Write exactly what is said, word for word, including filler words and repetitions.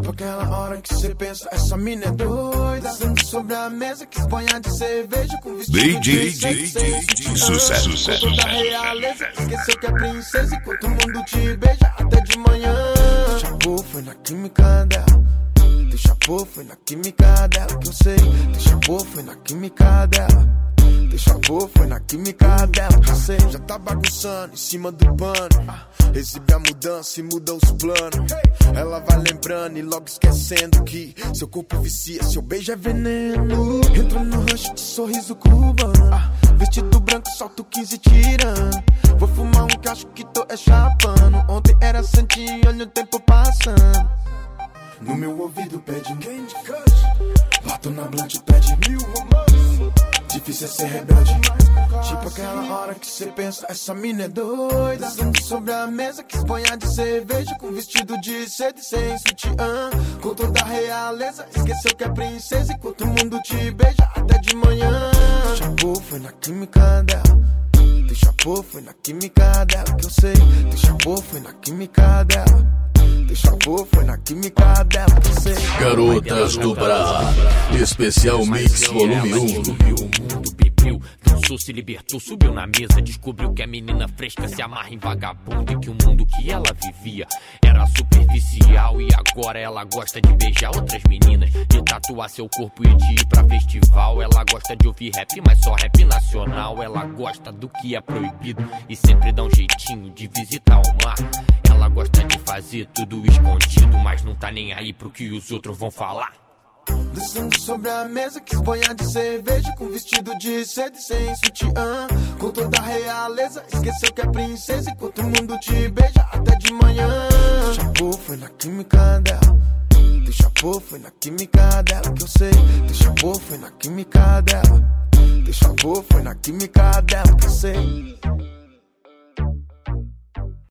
Tipo aquela hora que cê pensa, essa mina é doida. Sangue sobre a mesa, quis banhar de cerveja com vestido de sexy. Sucesso, sucesso, toda realeza, esqueceu que é princesa enquanto o mundo te beija até de manhã. Deixa pôr, foi na química dela. Deixa pôr, foi na química dela que eu sei. Deixa pôr, foi na química dela. Deixa pôr, foi na química dela que eu sei. Já tá bagunçando em cima do pano. Exibe a mudança e muda os planos. Ela vai lembrando e logo esquecendo que seu corpo vicia, seu beijo é veneno. Entra no rush de sorriso cubano. Vestido branco, salto quinze tirando. Vou fumar um cacho que tô é chapando. Ontem era santinho, olha o tempo passando. No meu ouvido pede um Candy Crush. Bato na blunt pede mil romances. Difícil é ser rebelde. Tipo aquela hora que cê pensa, essa mina é doida. Sangue sobre a mesa, quis banhar de cerveja com vestido de seda e sem sutiã. Com toda a realeza, esqueceu que é princesa enquanto o mundo te beija até de manhã. Deixa pôr, foi na química dela. Deixa pôr, foi na química dela que eu sei. Deixa pôr, foi na química dela. Deixa pôr, foi na química dela que eu sei. Garotas do Pará, especial Mix volume um. O mundo bebeu, dançou, se libertou, subiu na mesa, descobriu que a menina fresca se amarra em vagabundo e que o mundo que ela vivia era superficial. E agora ela gosta de beijar outras meninas, de tatuar seu corpo e de ir pra festival. Ela gosta de ouvir rap, mas só rap nacional. Ela gosta do que é proibido e sempre dá um jeitinho de visitar o mar. Ela gosta de fazer tudo escondido, mas não tá nem aí pro que os outros vão falar. Descendo sobre a mesa, quis banhar de cerveja com vestido de seda e sem sutiã. Com toda a realeza, esqueceu que é princesa enquanto o mundo te beija até de manhã. Deixa pôr, foi na química dela. Deixa pôr, foi na química dela que eu sei. Deixa pôr, foi na química dela. Deixa pôr, foi na química dela que eu sei.